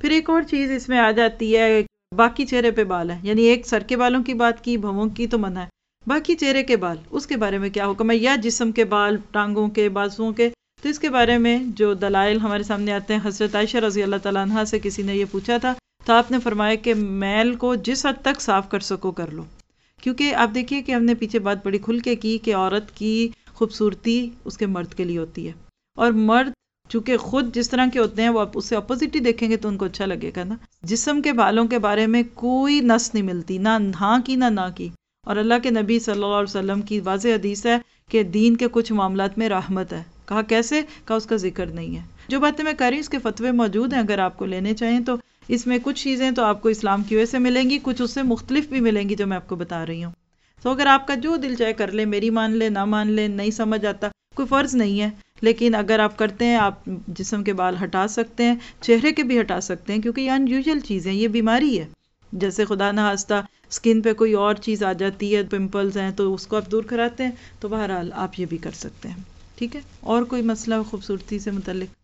پھر ایک اور چیز اس میں آ جاتی ہے، باقی چہرے پہ بال ہیں، یعنی ایک سر کے بالوں کی بات کی، بھووں کی تو منع ہے، باقی چہرے کے بال اس کے بارے میں کیا حکم ہے، یا جسم کے بال، ٹانگوں کے، بازوؤں کے. تو اس کے بارے میں جو دلائل ہمارے سامنے آتے ہیں، حضرت عائشہ رضی اللہ تعالیٰ عنہا سے کسی نے یہ پوچھا تھا تو آپ نے فرمایا کہ میل کو جس حد تک صاف کر سکو کر لو. کیونکہ آپ دیکھیے کہ ہم نے پیچھے بات بڑی کھل کے کی کہ عورت کی خوبصورتی اس کے مرد کے لیے ہوتی ہے، اور مرد چونکہ خود جس طرح کے ہوتے ہیں وہ اس سے اپوزٹ ہی دیکھیں گے تو ان کو اچھا لگے گا نا. جسم کے بالوں کے بارے میں کوئی نص نہیں ملتی، نہ ہاں کی نہ کی. اور اللہ کے نبی صلی اللہ علیہ وسلم کی واضح حدیث ہے کہ دین کے کچھ معاملات میں رحمت ہے. کہا کیسے؟ کہا اس کا ذکر نہیں ہے. جو باتیں میں کر رہی ہوں اس کے فتوے موجود ہیں، اگر آپ کو لینے چاہیں تو. اس میں کچھ چیزیں تو آپ کو اسلام کی وجہ سے ملیں گی، کچھ اس سے مختلف بھی ملیں گی جو میں آپ کو بتا رہی ہوں. تو اگر آپ کا جو دل چاہے کر لے، میری مان لے، نہ مان لے، نہیں سمجھ آتا، کوئی فرض نہیں ہے. لیکن اگر آپ کرتے ہیں، آپ جسم کے بال ہٹا سکتے ہیں، چہرے کے بھی ہٹا سکتے ہیں، کیونکہ یہ ان یوزل چیز ہے، یہ بیماری ہے. جیسے خدا نہ خواستہ اسکن پہ کوئی اور چیز آ جاتی ہے، پمپلز ہیں تو اس کو آپ دور کراتے ہیں، تو بہرحال آپ یہ بھی کر سکتے ہیں. ٹھیک ہے. اور کوئی مسئلہ خوبصورتی سے متعلق؟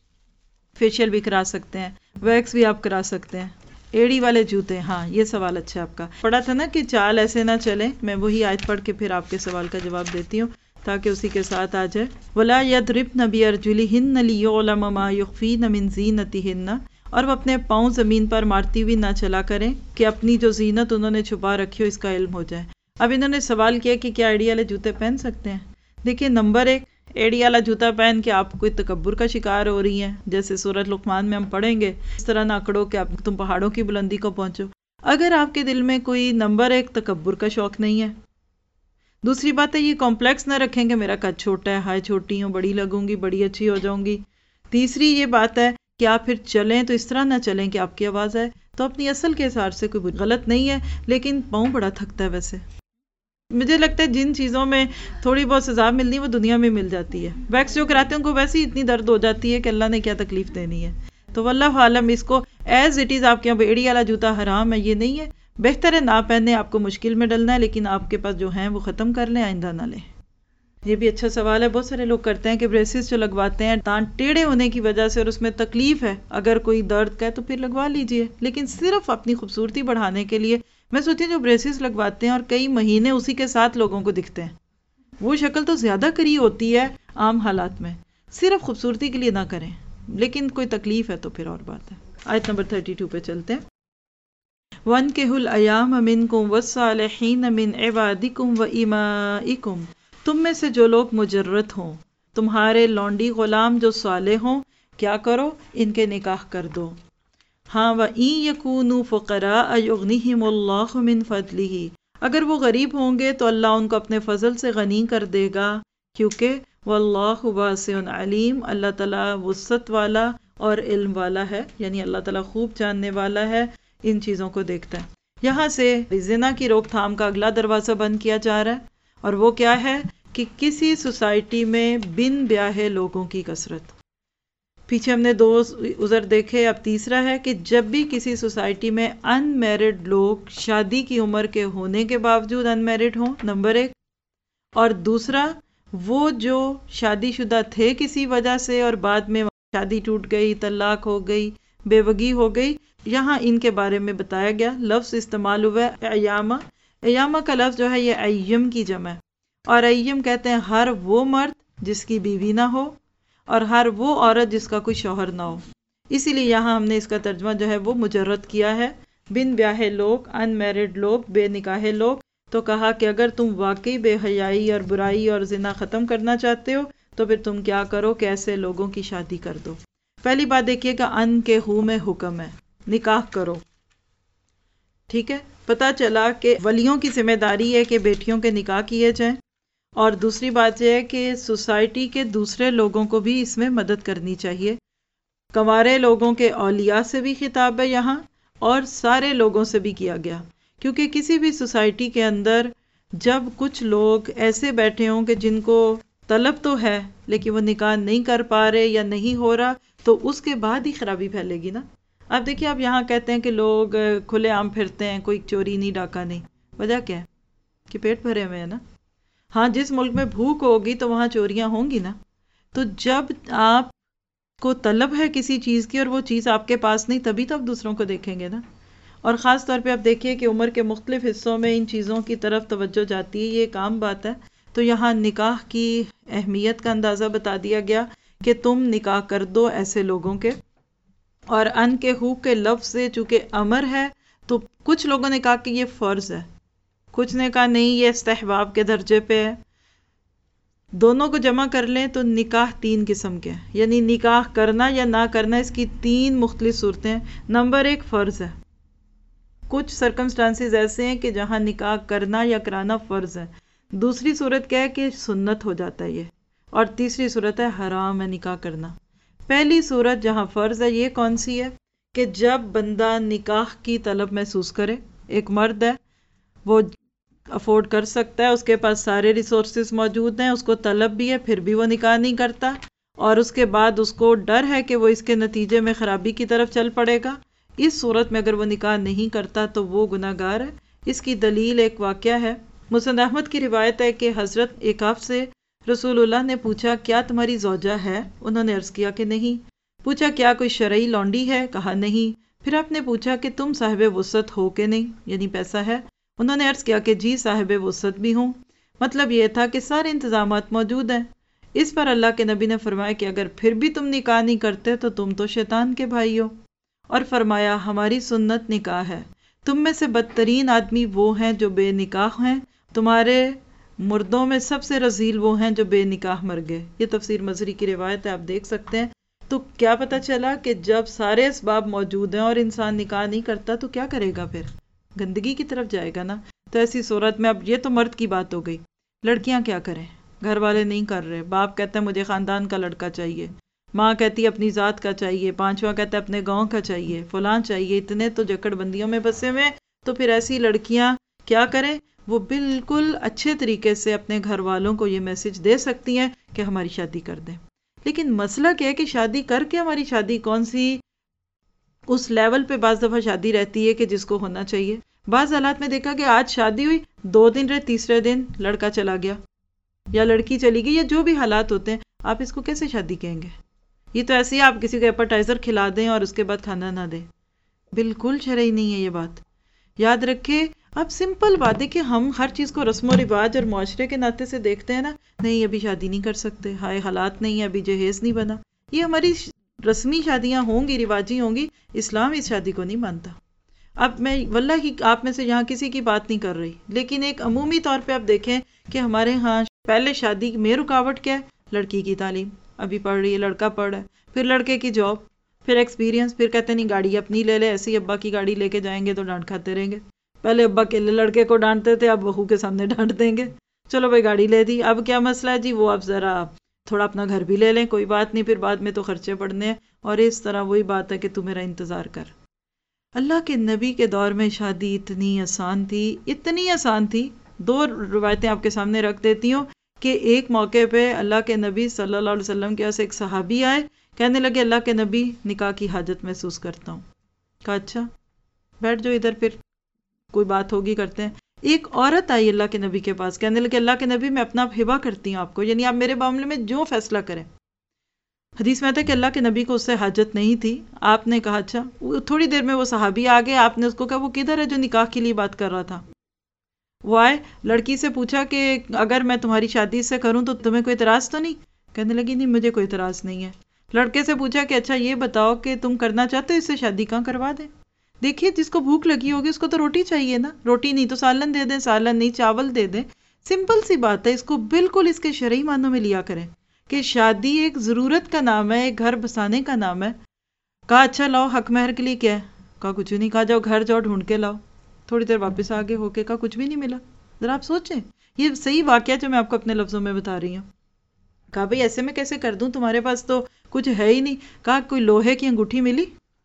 فیشیل بھی کرا سکتے ہیں، ویکس بھی آپ کرا سکتے ہیں. ایڑی والے جوتے، ہاں یہ سوال اچھا آپ کا. پڑھا تھا نا کہ چال ایسے نہ چلیں، میں وہی آیت پڑھ کے پھر آپ کے سوال کا جواب دیتی ہوں تاکہ اسی کے ساتھ آ جائے. وَلَا يَضْرِبْنَ بِأَرْجُلِهِنَّ لِيُعْلَمَ مَا يُخْفِينَ مِنْ زِينَتِهِنَّ، اور وہ اپنے پاؤں زمین پر مارتی ہوئی نہ چلا کریں کہ اپنی جو زینت انہوں نے چھپا رکھی ہو اس کا علم ہو جائے. اب انہوں نے سوال کیا کہ کیا ایڑی والے جوتے پہن سکتے ہیں. دیکھیں، نمبر ایک، ایڑی والا جوتا پہن کے آپ کوئی تکبر کا شکار ہو رہی ہیں، جیسے سورۃ لقمان میں ہم پڑھیں گے، اس طرح نہ اکڑو کہ تم پہاڑوں کی بلندی کو پہنچو. اگر آپ کے دل میں کوئی نمبر ایک تکبر کا شوق نہیں ہے. دوسری بات ہے یہ کمپلیکس نہ رکھیں کہ میرا قد چھوٹا ہے، ہائے چھوٹی ہوں، بڑی لگوں گی، بڑی اچھی ہو جاؤں گی. تیسری یہ بات ہے کہ آپ پھر چلیں تو اس طرح نہ چلیں کہ آپ کی آواز آئے. تو اپنی اصل کے حساب سے کوئی غلط نہیں ہے، لیکن پاؤں بڑا تھکتا ہے. ویسے مجھے لگتا ہے جن چیزوں میں تھوڑی بہت سزا ملنی ہے وہ دنیا میں مل جاتی ہے. ویکس جو کراتے ہیں ان کو ویسے ہی اتنی درد ہو جاتی ہے کہ اللہ نے کیا تکلیف دینی ہے. تو واللہ عالم، اس کو ایز اٹ از آپ کے یہاں ایڑی والا جوتا حرام ہے یہ نہیں ہے. بہتر ہے نہ پہنے، آپ کو مشکل میں ڈلنا ہے، لیکن آپ کے پاس جو ہیں وہ ختم کر لیں، آئندہ نہ لیں. یہ بھی اچھا سوال ہے. بہت سارے لوگ کرتے ہیں کہ بریسز جو لگواتے ہیں دانت ٹیڑھے ہونے کی وجہ سے اور اس میں تکلیف ہے، اگر کوئی درد کا ہے تو پھر لگوا لیجئے، لیکن صرف اپنی خوبصورتی بڑھانے کے لیے. میں سوچتی ہوں جو بریسز لگواتے ہیں اور کئی مہینے اسی کے ساتھ لوگوں کو دکھتے ہیں، وہ شکل تو زیادہ کری ہوتی ہے عام حالات میں. صرف خوبصورتی کے لیے نہ کریں، لیکن کوئی تکلیف ہے تو پھر اور بات ہے. آیت نمبر 32 پہ چلتے ہیں. وَانْكِحُوا الْأَيَامَ مِنْكُمْ وَالصَّالِحِينَ مِنْ عِبَادِكُمْ وَإِمَائِكُمْ، تم میں سے جو لوگ مجرد ہوں، تمہارے لونڈی غلام جو صالح ہوں، کیا کرو؟ ان کے نکاح کر دو. ہاں، وَإِن يَكُونُوا فُقَرَاءَ يُغْنِهِمُ اللَّهُ مِنْ فَضْلِهِ، اگر وہ غریب ہوں گے تو اللہ ان کو اپنے فضل سے غنی کر دے گا، کیونکہ وَاللَّهُ وَاسِعٌ عَلِيمٌ، اللہ تعالیٰ وسعت والا اور علم والا ہے، یعنی اللہ تعالیٰ خوب جاننے والا ہے، ان چیزوں کو دیکھتا ہے. یہاں سے زنا کی روک تھام کا اگلا دروازہ بند کیا جا رہا ہے، اور وہ کیا ہے کہ کسی سوسائٹی میں بن بیاہے لوگوں کی کثرت. پیچھے ہم نے 2 عذر دیکھے، اب تیسرا ہے کہ جب بھی کسی سوسائٹی میں ان میرڈ لوگ شادی کی عمر کے ہونے کے باوجود ان میرڈ ہوں، نمبر 1، اور دوسرا وہ جو شادی شدہ تھے کسی وجہ سے اور بعد میں شادی ٹوٹ گئی، طلاق ہو گئی، بیوگی ہو گئی، یہاں ان کے بارے میں بتایا گیا. لفظ استعمال ہوا ہے ایامہ. ایامہ کا لفظ جو ہے یہ ایم کی جمع ہے، اور ایم کہتے ہیں ہر وہ مرد جس کی بیوی نہ ہو اور ہر وہ عورت جس کا کوئی شوہر نہ ہو. اسی لیے یہاں ہم نے اس کا ترجمہ جو ہے وہ مجرد کیا ہے، بن بیاہے لوگ، ان میرڈ لوگ، بے نکاحے لوگ. تو کہا کہ اگر تم واقعی بے حیائی اور برائی اور زنا ختم کرنا چاہتے ہو تو پھر تم کیا کرو کہ ایسے لوگوں کی شادی کر دو. پہلی بات دیکھیے کہ ان کے ہو میں حکم ہے، نکاح کرو. ٹھیک ہے، پتہ چلا کہ ولیوں کی ذمہ داری ہے کہ بیٹیوں کے نکاح کیے جائیں، اور دوسری بات یہ ہے کہ سوسائٹی کے دوسرے لوگوں کو بھی اس میں مدد کرنی چاہیے. کنوارے لوگوں کے اولیاء سے بھی خطاب ہے یہاں، اور سارے لوگوں سے بھی کیا گیا، کیونکہ کسی بھی سوسائٹی کے اندر جب کچھ لوگ ایسے بیٹھے ہوں کہ جن کو طلب تو ہے لیکن وہ نکاح نہیں کر پا رہے یا نہیں ہو رہا، تو اس کے بعد ہی خرابی پھیلے گی نا. اب دیکھیے، آپ یہاں کہتے ہیں کہ لوگ کھلے عام پھرتے ہیں، کوئی چوری نہیں، ڈاکہ نہیں. وجہ کیا ہے؟ کہ پیٹ بھرے ہوئے ہیں نا. ہاں، جس ملک میں بھوک ہوگی تو وہاں چوریاں ہوں گی نا. تو جب آپ کو طلب ہے کسی چیز کی اور وہ چیز آپ کے پاس نہیں، تبھی تو آپ دوسروں کو دیکھیں گے نا. اور خاص طور پہ آپ دیکھیے کہ عمر کے مختلف حصوں میں ان چیزوں کی طرف توجہ جاتی ہے، یہ ایک عام بات ہے. تو یہاں نکاح کی اہمیت کا اندازہ بتا دیا گیا کہ تم نکاح کر دو ایسے لوگوں کے. اور ان کے حقوق کے لفظ سے چونکہ امر ہے تو کچھ لوگوں نے کہا کہ یہ فرض ہے، کچھ نے کہا نہیں یہ استحباب کے درجے پہ ہے. دونوں کو جمع کر لیں تو نکاح 3 قسم کے ہیں، یعنی نکاح کرنا یا نہ کرنا اس کی 3 مختلف صورتیں ہیں. نمبر 1 فرض ہے. کچھ سرکمسٹانسز ایسے ہیں کہ جہاں نکاح کرنا یا کرانا فرض ہے. دوسری صورت کیا ہے کہ سنت ہو جاتا ہے یہ. اور تیسری صورت ہے حرام ہے نکاح کرنا. پہلی صورت جہاں فرض ہے یہ کون سی ہے کہ جب بندہ نکاح کی طلب محسوس کرے. ایک مرد ہے، وہ افورڈ کر سکتا ہے، اس کے پاس سارے ریسورسز موجود ہیں، اس کو طلب بھی ہے، پھر بھی وہ نکاح نہیں کرتا، اور اس کے بعد اس کو ڈر ہے کہ وہ اس کے نتیجے میں خرابی کی طرف چل پڑے گا. اس صورت میں اگر وہ نکاح نہیں کرتا تو وہ گناہ گار ہے. اس کی دلیل ایک واقعہ ہے. مسند احمد کی روایت ہے کہ حضرت ایکاف سے رسول اللہ نے پوچھا کیا تمہاری زوجہ ہے؟ انہوں نے عرض کیا کہ نہیں. پوچھا کیا کوئی شرعی لونڈی ہے؟ کہا نہیں. پھر آپ نے پوچھا کہ تم صاحب وسعت ہو کہ نہیں، یعنی پیسہ ہے؟ انہوں نے عرض کیا کہ جی صاحب وسعت بھی ہوں. مطلب یہ تھا کہ سارے انتظامات موجود ہیں. اس پر اللہ کے نبی نے فرمایا کہ اگر پھر بھی تم نکاح نہیں کرتے تو تم تو شیطان کے بھائی ہو. اور فرمایا ہماری سنت نکاح ہے. تم میں سے بدترین آدمی وہ ہیں جو بے نکاح ہیں، تمہارے مردوں میں سب سے رذیل وہ ہیں جو بے نکاح مر گئے. یہ تفسیر مظہری کی روایت ہے، آپ دیکھ سکتے ہیں. تو کیا پتہ چلا کہ جب سارے اسباب موجود ہیں اور انسان نکاح نہیں کرتا تو کیا کرے گا؟ پھر گندگی کی طرف جائے گا نا. تو ایسی صورت میں اب یہ تو مرد کی بات ہو گئی. لڑکیاں کیا کریں؟ گھر والے نہیں کر رہے، باپ کہتا ہے مجھے خاندان کا لڑکا چاہیے، ماں کہتی ہے اپنی ذات کا چاہیے، پانچواں کہتا ہے اپنے گاؤں کا چاہیے، فلاں چاہیے. اتنے تو جکڑ بندیوں میں بسے ہوئے. تو پھر ایسی لڑکیاں کیا کریں؟ وہ بالکل اچھے طریقے سے اپنے گھر والوں کو یہ میسج دے سکتی ہیں کہ ہماری شادی کر دیں. لیکن مسئلہ کیا ہے کہ شادی کر کے ہماری شادی کون سی اس لیول پہ بعض دفعہ شادی رہتی ہے کہ جس کو ہونا چاہیے. بعض حالات میں دیکھا کہ آج شادی ہوئی، 2 دن رہے، تیسرے دن لڑکا چلا گیا یا لڑکی چلی گئی، یا جو بھی حالات ہوتے ہیں. آپ اس کو کیسے شادی کہیں گے؟ یہ تو ایسے ہی آپ کسی کو ایپرٹائزر کھلا دیں اور اس کے بعد کھانا نہ دیں. بالکل شرعی نہیں ہے یہ بات. یاد رکھے اب سمپل بات ہے کہ ہم ہر چیز کو رسم و رواج اور معاشرے کے ناطے سے دیکھتے ہیں نا. نہیں ابھی شادی نہیں کر سکتے، ہائے حالات نہیں ہے، ابھی جہیز نہیں بنا. یہ ہماری رسمی شادیاں ہوں گی، رواجی ہوں گی، اسلام اس شادی کو نہیں مانتا. اب میں واللہ ہی آپ میں سے یہاں کسی کی بات نہیں کر رہی، لیکن ایک عمومی طور پہ آپ دیکھیں کہ ہمارے ہاں پہلے شادی میں رکاوٹ کیا ہے؟ لڑکی کی تعلیم. ابھی پڑھ رہی ہے، لڑکا پڑھ رہا ہے، پھر لڑکے کی جاب، پھر ایکسپیرینس، پھر کہتے نہیں گاڑی اپنی لے لے، ایسی ابا کی گاڑی لے کے جائیں گے تو ڈانٹ کھاتے رہیں گے. پہلے ابا کے لڑکے کو ڈانٹتے تھے، اب بہو کے سامنے ڈانٹ دیں گے. چلو بھائی گاڑی لے دی، اب کیا مسئلہ ہے جی؟ وہ اب ذرا تھوڑا اپنا گھر بھی لے لیں، کوئی بات نہیں، پھر بعد میں تو خرچے پڑنے ہیں. اور اس طرح وہی بات ہے کہ تو میرا انتظار کر. اللہ کے نبی کے دور میں شادی اتنی آسان تھی، اتنی آسان تھی. 2 روایتیں آپ کے سامنے رکھ دیتی ہوں کہ ایک موقع پہ اللہ کے نبی صلی اللہ علیہ وسلم کے پاس ایک صحابی آئے، کہنے لگے اللہ کے نبی نکاح کی حاجت محسوس کرتا ہوں. کہا اچھا بیٹھ جاؤ ادھر، پھر کوئی بات ہوگی کرتے ہیں. ایک عورت آئی اللہ کے نبی کے پاس، کہنے لگے اللہ کے نبی میں اپنا ہبہ کرتی ہوں آپ کو، یعنی آپ میرے معاملے میں جو فیصلہ کریں. حدیث میں آتا ہے کہ اللہ کے نبی کو اس سے حاجت نہیں تھی. آپ نے کہا اچھا. تھوڑی دیر میں وہ صحابی آ گئے، آپ نے اس کو کہا وہ کدھر ہے جو نکاح کے لیے بات کر رہا تھا؟ وہ آئے، لڑکی سے پوچھا کہ اگر میں تمہاری شادی سے کروں تو تمہیں کوئی اعتراض تو نہیں؟ کہنے لگی نہیں مجھے کوئی اعتراض نہیں ہے. لڑکے سے پوچھا کہ اچھا یہ بتاؤ کہ تم کرنا چاہتے ہو اس سے شادی کہاں کروا دیں؟ دیکھیے جس کو بھوک لگی ہوگی اس کو تو روٹی چاہیے نا، روٹی نہیں تو سالن دے دیں، سالن نہیں چاول دے دیں. سمپل سی بات ہے. اس کو بالکل اس کے شرعی معنوں میں لیا کریں کہ شادی ایک ضرورت کا نام ہے، ایک گھر بسانے کا نام ہے. کہا اچھا لاؤ حق مہر کے لیے کیا ہے؟ کہا کچھ نہیں. کہا جاؤ گھر جاؤ ڈھونڈ کے لاؤ. تھوڑی دیر واپس آگے ہو کے کہا کچھ بھی نہیں ملا. ذرا آپ سوچیں، یہ صحیح واقعہ جو میں آپ کو اپنے لفظوں میں بتا رہی ہوں. کہا بھئی ایسے میں کیسے کر دوں، تمہارے پاس تو کچھ ہے ہی نہیں. کہا کوئی لوہے کی انگوٹھی ملی،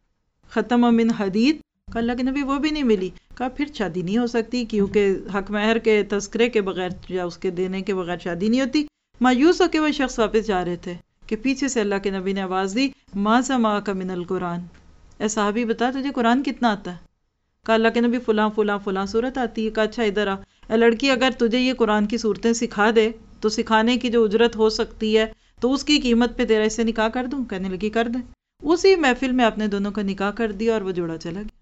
ختم من حدید؟ کہا اللہ کے نبی وہ بھی نہیں ملی. کہا پھر شادی نہیں ہو سکتی، کیونکہ حق مہر کے تذکرے کے بغیر یا اس کے دینے کے بغیر شادی نہیں ہوتی. مایوس ہو کے وہ شخص واپس جا رہے تھے کہ پیچھے سے اللہ کے نبی نے آواز دی ماذا معک من القرآن؟ اے صحابی بتا تجھے قرآن کتنا آتا ہے؟ کہا اللہ کے نبی فلاں فلاں فلاں صورت آتی ہے. کہا اچھا ادھر آ. اے لڑکی اگر تجھے یہ قرآن کی صورتیں سکھا دے تو سکھانے کی جو اجرت ہو سکتی ہے تو اس کی قیمت پہ تیرا اس سے نکاح کر دوں؟ کہنے لگی کر دیں۔ اسی محفل میں اپنے دونوں کا نکاح کر دیا اور وہ جوڑا چلا گیا۔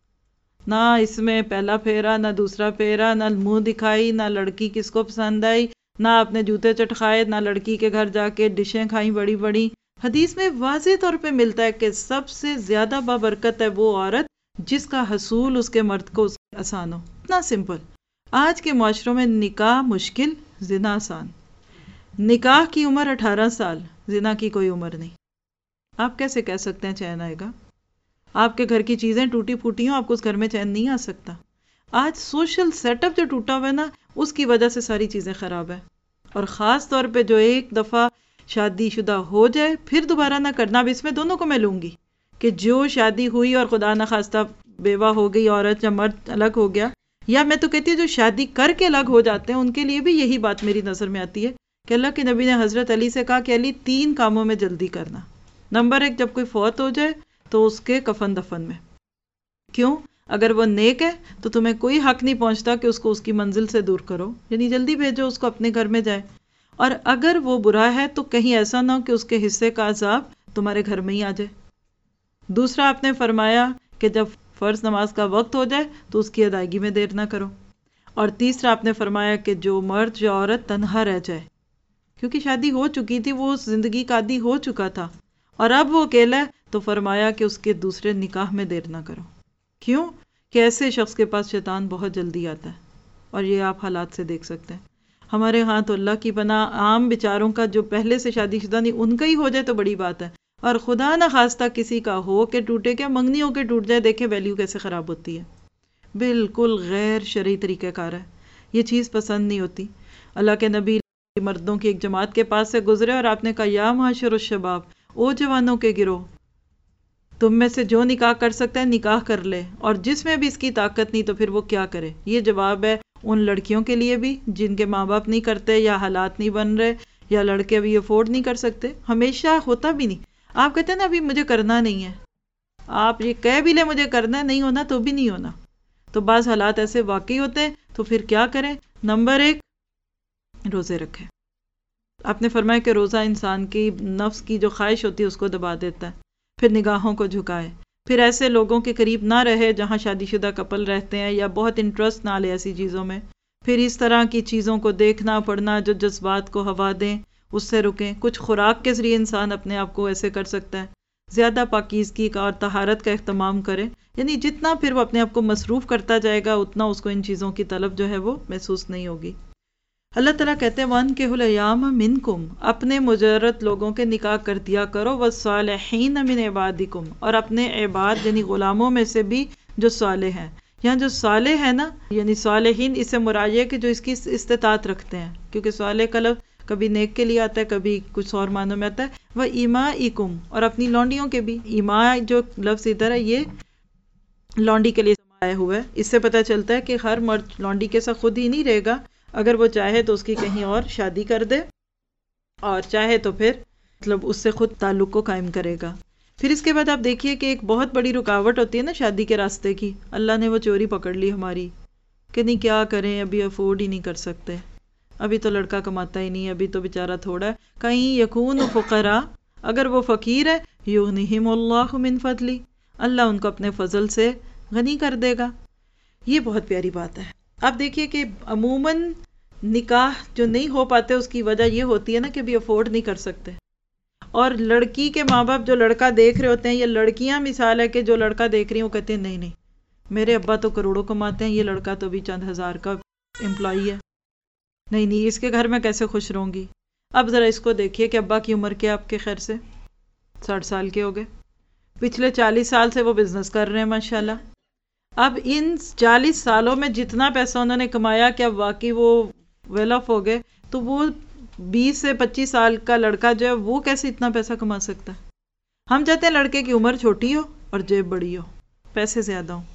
نہ اس میں پہلا پھیرا، نہ دوسرا پھیرا، نہ منہ دکھائی، نہ لڑکی کس کو پسند آئی، نہ اپنے جوتے چٹکھائے، نہ لڑکی کے گھر جا کے ڈشیں کھائیں بڑی بڑی۔ حدیث میں واضح طور پہ ملتا ہے کہ سب سے زیادہ بابرکت ہے وہ عورت جس کا حصول اس کے مرد کو آسان ہو۔ اتنا سمپل۔ آج کے معاشروں میں نکاح مشکل، زنا آسان۔ نکاح کی عمر 18 سال، زنا کی کوئی عمر نہیں۔ آپ کیسے کہہ سکتے ہیں چین آئے گا؟ آپ کے گھر کی چیزیں ٹوٹی پھوٹی ہوں، آپ کو اس گھر میں چین نہیں آ سکتا۔ آج سوشل سیٹ اپ جو ٹوٹا ہوا ہے نا، اس کی وجہ سے ساری چیزیں خراب ہیں۔ اور خاص طور پہ جو ایک دفعہ شادی شدہ ہو جائے پھر دوبارہ نہ کرنا۔ اب اس میں دونوں کو میں لوں گی کہ جو شادی ہوئی اور خدا نخواستہ بیوہ ہو گئی عورت یا مرد الگ ہو گیا، یا میں تو کہتی ہوں جو شادی کر کے الگ ہو جاتے ہیں ان کے لیے بھی یہی بات میری نظر میں آتی ہے کہ اللہ کے نبی نے حضرت علی سے کہا کہ علی 3 کاموں میں جلدی کرنا۔ نمبر 1، جب کوئی فوت ہو جائے تو اس کے کفن دفن میں۔ کیوں؟ اگر وہ نیک ہے تو تمہیں کوئی حق نہیں پہنچتا کہ اس کو اس کی منزل سے دور کرو، یعنی جلدی بھیجو اس کو اپنے گھر میں جائے۔ اور اگر وہ برا ہے تو کہیں ایسا نہ ہو کہ اس کے حصے کا عذاب تمہارے گھر میں ہی آ جائے۔ دوسرا آپ نے فرمایا کہ جب فرض نماز کا وقت ہو جائے تو اس کی ادائیگی میں دیر نہ کرو۔ اور تیسرا آپ نے فرمایا کہ جو مرد یا عورت تنہا رہ جائے، کیونکہ شادی ہو چکی تھی، وہ زندگی کا عادی ہو چکا تھا اور اب وہ اکیلا ہے، تو فرمایا کہ اس کے دوسرے نکاح میں دیر نہ کرو۔ کیوں؟ کہ ایسے شخص کے پاس شیطان بہت جلدی آتا ہے، اور یہ آپ حالات سے دیکھ سکتے ہیں۔ ہمارے ہاں تو اللہ کی پناہ عام بیچاروں کا جو پہلے سے شادی شدہ نہیں، ان کا ہی ہو جائے تو بڑی بات ہے، اور خدا نہ خواستہ کسی کا ہو کے ٹوٹے، کیا منگنی ہو کے ٹوٹ جائے، دیکھیں ویلیو کیسے خراب ہوتی ہے۔ بالکل غیر شرعی طریقہ کار ہے، یہ چیز پسند نہیں ہوتی۔ اللہ کے نبی مردوں کی ایک جماعت کے پاس سے گزرے اور آپ نے کہا یا معاشر الشباب، او جوانوں کے گروہ، تم میں سے جو نکاح کر سکتا ہے نکاح کر لے، اور جس میں بھی اس کی طاقت نہیں تو پھر وہ کیا کرے۔ یہ جواب ہے ان لڑکیوں کے لیے بھی جن کے ماں باپ نہیں کرتے، یا حالات نہیں بن رہے، یا لڑکے ابھی افورڈ نہیں کر سکتے۔ ہمیشہ ہوتا بھی نہیں، آپ کہتے ہیں نا ابھی مجھے کرنا نہیں ہے، آپ یہ کہہ بھی لیں مجھے کرنا ہے، نہیں ہونا تو بھی نہیں ہونا۔ تو بعض حالات ایسے واقعی ہوتے ہیں، تو پھر کیا کریں؟ نمبر 1، روزے رکھیں۔ آپ نے فرمایا کہ روزہ انسان کی نفس کی جو خواہش ہوتی ہے اس کو دبا دیتا ہے۔ پھر نگاہوں کو جھکائے، پھر ایسے لوگوں کے قریب نہ رہے جہاں شادی شدہ کپل رہتے ہیں، یا بہت انٹرسٹ نہ لے ایسی چیزوں میں۔ پھر اس طرح کی چیزوں کو دیکھنا پڑھنا جو جذبات کو ہوا دیں اس سے رکیں۔ کچھ خوراک کے ذریعے انسان اپنے آپ کو ایسے کر سکتا ہے۔ زیادہ پاکیزگی کا اور طہارت کا اہتمام کرے، یعنی جتنا پھر وہ اپنے آپ کو مصروف کرتا جائے گا اتنا اس کو ان چیزوں کی طلب جو ہے وہ محسوس نہیں ہوگی۔ اللہ تعالیٰ کہتے ہیں وَأَنكِحُوا الْأَيَامَ مِنكُمْ، اپنے مجرد لوگوں کے نکاح کر دیا کرو، وَالصَّالِحِينَ مِنْ عِبَادِكُمْ، اور اپنے عباد یعنی غلاموں میں سے بھی جو صالح ہیں۔ یہاں جو صالح ہے نا، یعنی صالحین، اس سے مراد یہ کہ جو اس کی استطاعت رکھتے ہیں، کیونکہ صالح کا لفظ کبھی نیک کے لیے آتا ہے، کبھی کچھ اور معنوں میں آتا ہے۔ وَإِمَائِكُمْ، اور اپنی لونڈیوں کے بھی۔ ایماء جو لفظ ادھر ہے یہ لونڈی کے لیے آیا ہوا ہے۔ اس سے پتہ چلتا ہے کہ ہر مرد لونڈی کے ساتھ خود ہی نہیں رہے گا، اگر وہ چاہے تو اس کی کہیں اور شادی کر دے، اور چاہے تو پھر مطلب اس سے خود تعلق کو قائم کرے گا۔ پھر اس کے بعد آپ دیکھیے کہ ایک بہت بڑی رکاوٹ ہوتی ہے نا شادی کے راستے کی، اللہ نے وہ چوری پکڑ لی ہماری کہ نہیں کیا کریں، ابھی افورڈ ہی نہیں کر سکتے، ابھی تو لڑکا کماتا ہی نہیں، ابھی تو بیچارہ تھوڑا ہے۔ کہیں یکون فقراء، اگر وہ فقیر ہے، یغنیہم اللہ من فضلی، اللہ ان کو اپنے فضل سے غنی کر دے گا۔ یہ بہت پیاری بات ہے۔ اب دیکھیے کہ عموماً نکاح جو نہیں ہو پاتے اس کی وجہ یہ ہوتی ہے نا کہ بھی افورڈ نہیں کر سکتے، اور لڑکی کے ماں باپ جو لڑکا دیکھ رہے ہوتے ہیں، یا لڑکیاں مثال ہے کہ جو لڑکا دیکھ رہی ہیں وہ کہتے ہیں نہیں نہیں، میرے ابا تو کروڑوں کماتے ہیں، یہ لڑکا تو بھی چند ہزار کا امپلائی ہے، نہیں نہیں اس کے گھر میں کیسے خوش رہوں گی۔ اب ذرا اس کو دیکھیے کہ ابا کی عمر کیا آپ کے خیر سے 60 سال کے ہو گئے، پچھلے 40 سال سے وہ بزنس کر رہے ہیں ماشاءاللہ۔ اب ان 40 سالوں میں جتنا پیسہ انہوں نے کمایا، کیا واقعی وہ ویل آف ہو گئے؟ تو وہ 20 سے 25 سال کا لڑکا جو ہے وہ کیسے اتنا پیسہ کما سکتا ہے؟ ہم چاہتے ہیں لڑکے کی عمر چھوٹی ہو اور جیب بڑی ہو، پیسے زیادہ ہوں۔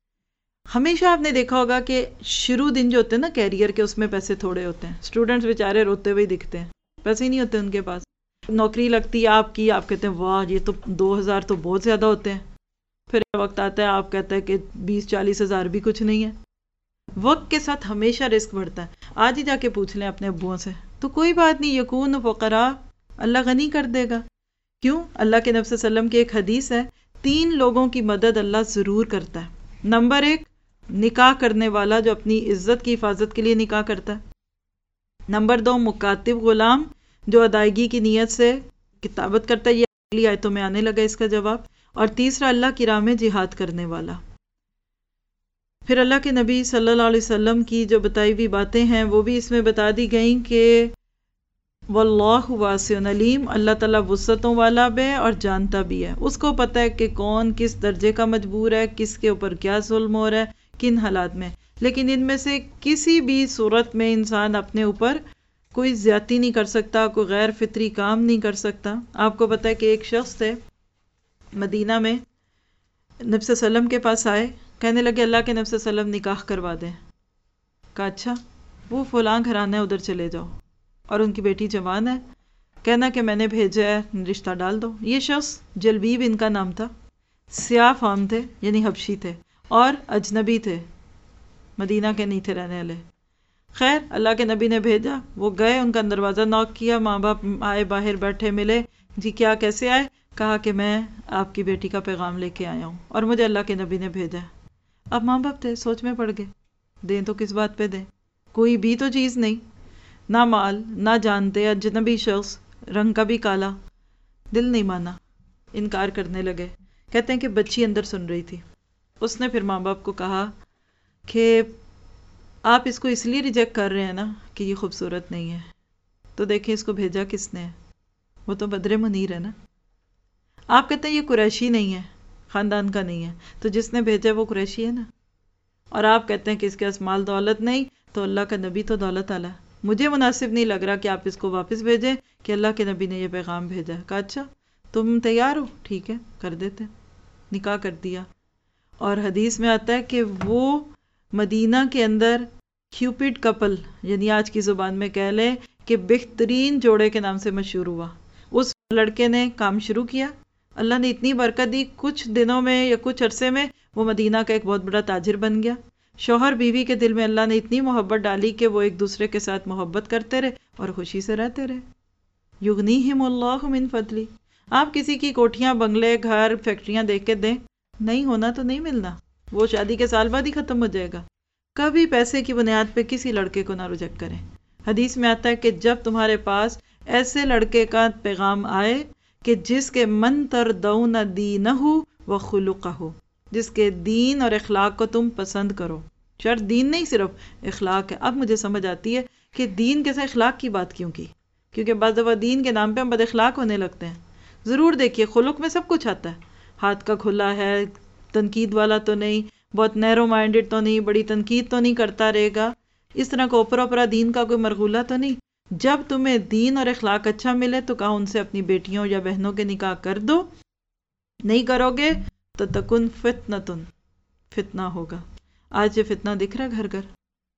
ہمیشہ آپ نے دیکھا ہوگا کہ شروع دن جو ہوتے ہیں نا کیریئر کے، اس میں پیسے تھوڑے ہوتے ہیں، اسٹوڈنٹس بیچارے روتے ہوئے دکھتے ہیں، پیسے ہی نہیں ہوتے ان کے پاس۔ نوکری لگتی ہے آپ کی، آپ کہتے ہیں واہ یہ تو 2000 تو بہت زیادہ ہوتے ہیں، پھر وقت آتا ہے آپ کہتے ہیں کہ 20-40 ہزار بھی کچھ نہیں ہے۔ وقت کے ساتھ ہمیشہ رسک بڑھتا ہے، آج ہی جا کے پوچھ لیں اپنے ابوؤں سے۔ تو کوئی بات نہیں، یکون فقراء اللہ غنی کر دے گا. کیوں؟ اللہ کے نبی صلی اللہ علیہ وسلم کی ایک حدیث ہے 3 لوگوں کی مدد اللہ ضرور کرتا ہے. نمبر 1 نکاح کرنے والا جو اپنی عزت کی حفاظت کے لیے نکاح کرتا ہے. نمبر 2 مکاتب غلام جو ادائیگی کی نیت سے کتابت کرتا ہے. یہ اگلی آیتوں میں آنے لگا اس کا جواب. اور تیسرا اللہ کی راہ میں جہاد کرنے والا. پھر اللہ کے نبی صلی اللہ علیہ وسلم کی جو بتائی ہوئی باتیں ہیں وہ بھی اس میں بتا دی گئیں کہ واللہ واسع علیم، اللہ تعالیٰ وسعتوں والا بھی ہے اور جانتا بھی ہے. اس کو پتہ ہے کہ کون کس درجے کا مجبور ہے، کس کے اوپر کیا ظلم ہو رہا ہے، کن حالات میں. لیکن ان میں سے کسی بھی صورت میں انسان اپنے اوپر کوئی زیادتی نہیں کر سکتا، کوئی غیر فطری کام نہیں کر سکتا. آپ کو پتہ ہے کہ ایک شخص تھے مدینہ میں، نبی صلی اللہ علیہ وسلم کے پاس آئے، کہنے لگے اللہ کے نبی صلی اللہ علیہ وسلم نکاح کروا دیں. کہا اچھا، وہ فلاں گھرانہ ہے ادھر چلے جاؤ، اور ان کی بیٹی جوان ہے. کہنا کہ میں نے بھیجا ہے رشتہ ڈال دو. یہ شخص جلبیب ان کا نام تھا، سیاہ فام تھے یعنی حبشی تھے اور اجنبی تھے، مدینہ کے نہیں تھے رہنے والے. خیر اللہ کے نبی نے بھیجا، وہ گئے، ان کا دروازہ نوک کیا، ماں باپ آئے، باہر بیٹھے، ملے. جی کیا کیسے آئے؟ کہا کہ میں آپ کی بیٹی کا پیغام لے کے آیا ہوں اور مجھے اللہ کے نبی نے بھیجا. اب ماں باپ تھے، سوچ میں پڑ گئے، دیں تو کس بات پہ دیں، کوئی بھی تو چیز نہیں، نہ مال نہ جانتے، اجنبی شخص، رنگ کا بھی کالا. دل نہیں مانا، انکار کرنے لگے. کہتے ہیں کہ بچی اندر سن رہی تھی. اس نے پھر ماں باپ کو کہا کہ آپ اس کو اس لیے ریجیکٹ کر رہے ہیں نا کہ یہ خوبصورت نہیں ہے، تو دیکھیں اس کو بھیجا کس نے ہے، وہ تو بدر منیر ہے نا. آپ کہتے ہیں یہ قریشی نہیں ہے، خاندان کا نہیں ہے، تو جس نے بھیجا وہ قریشی ہے نا. اور آپ کہتے ہیں کہ اس کے پاس مال دولت نہیں، تو اللہ کا نبی تو دولت والا ہے. مجھے مناسب نہیں لگ رہا کہ آپ اس کو واپس بھیجیں کہ اللہ کے نبی نے یہ پیغام بھیجا. کہا اچھا تم تیار ہو، ٹھیک ہے کر دیتے. نکاح کر دیا. اور حدیث میں آتا ہے کہ وہ مدینہ کے اندر کیوپڈ کپل، یعنی آج کی زبان میں کہہ لیں کہ بہترین جوڑے کے نام سے مشہور ہوا. اس لڑکے نے کام شروع کیا، اللہ نے اتنی برکت دی، کچھ دنوں میں یا کچھ عرصے میں وہ مدینہ کا ایک بہت بڑا تاجر بن گیا. شوہر بیوی کے دل میں اللہ نے اتنی محبت ڈالی کہ وہ ایک دوسرے کے ساتھ محبت کرتے رہے اور خوشی سے رہتے رہے. یغنیہم اللہ من فضلی. آپ کسی کی کوٹھیاں، بنگلے، گھر، فیکٹریاں دیکھ کے دیں، نہیں ہونا تو نہیں ملنا، وہ شادی کے سال بعد ہی ختم ہو جائے گا. کبھی پیسے کی بنیاد پہ کسی لڑکے کو نہ ریجیکٹ کریں. حدیث میں آتا ہے کہ جب تمہارے پاس ایسے لڑکے کا پیغام آئے کہ جس کے من تردون دینہ و خلقہ، جس کے دین اور اخلاق کو تم پسند کرو. شرط دین نہیں، صرف اخلاق ہے. اب مجھے سمجھ آتی ہے کہ دین کے ساتھ اخلاق کی بات کیوں کی، کیونکہ بعض دفعہ دین کے نام پہ ہم بد اخلاق ہونے لگتے ہیں. ضرور دیکھیے خلق میں سب کچھ آتا ہے، ہاتھ کا کھلا ہے، تنقید والا تو نہیں، بہت نیرو مائنڈڈ تو نہیں، بڑی تنقید تو نہیں کرتا رہے گا، اس طرح کا اوپرا اوپرا دین کا کوئی مرغولہ تو نہیں. جب تمہیں دین اور اخلاق اچھا ملے تو کہا ان سے اپنی بیٹیوں یا بہنوں کے نکاح کر دو. نہیں کرو گے تو تکن فتنتن، فتنہ ہوگا. آج یہ فتنہ دکھ رہا ہے گھر گھر.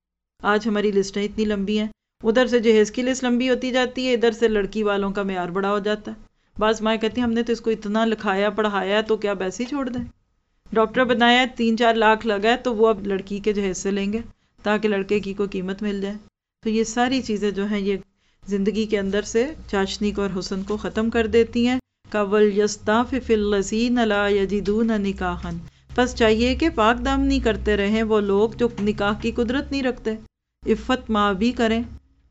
آج ہماری لسٹیں اتنی لمبی ہیں، ادھر سے جہیز کی لسٹ لمبی ہوتی جاتی ہے، ادھر سے لڑکی والوں کا معیار بڑا ہو جاتا ہے. بعض مائیں کہتی ہیں ہم نے تو اس کو اتنا لکھایا پڑھایا تو کیا ویسے ہی چھوڑ دیں. ڈاکٹر بنایا، 3-4 لاکھ لگا تو وہ اب لڑکی کے جہیز سے لیں گے تاکہ لڑکے کی کوئی قیمت مل جائے. تو یہ ساری چیزیں جو ہیں یہ زندگی کے اندر سے چاشنی کو اور حسن کو ختم کر دیتی ہیں. وَلْيَسْتَعْفِفِ الَّذِينَ لَا يَجِدُونَ نِكَاحًا. بس چاہیے کہ پاک دامنی کرتے رہیں وہ لوگ جو نکاح کی قدرت نہیں رکھتے، عفت ماں بھی کریں.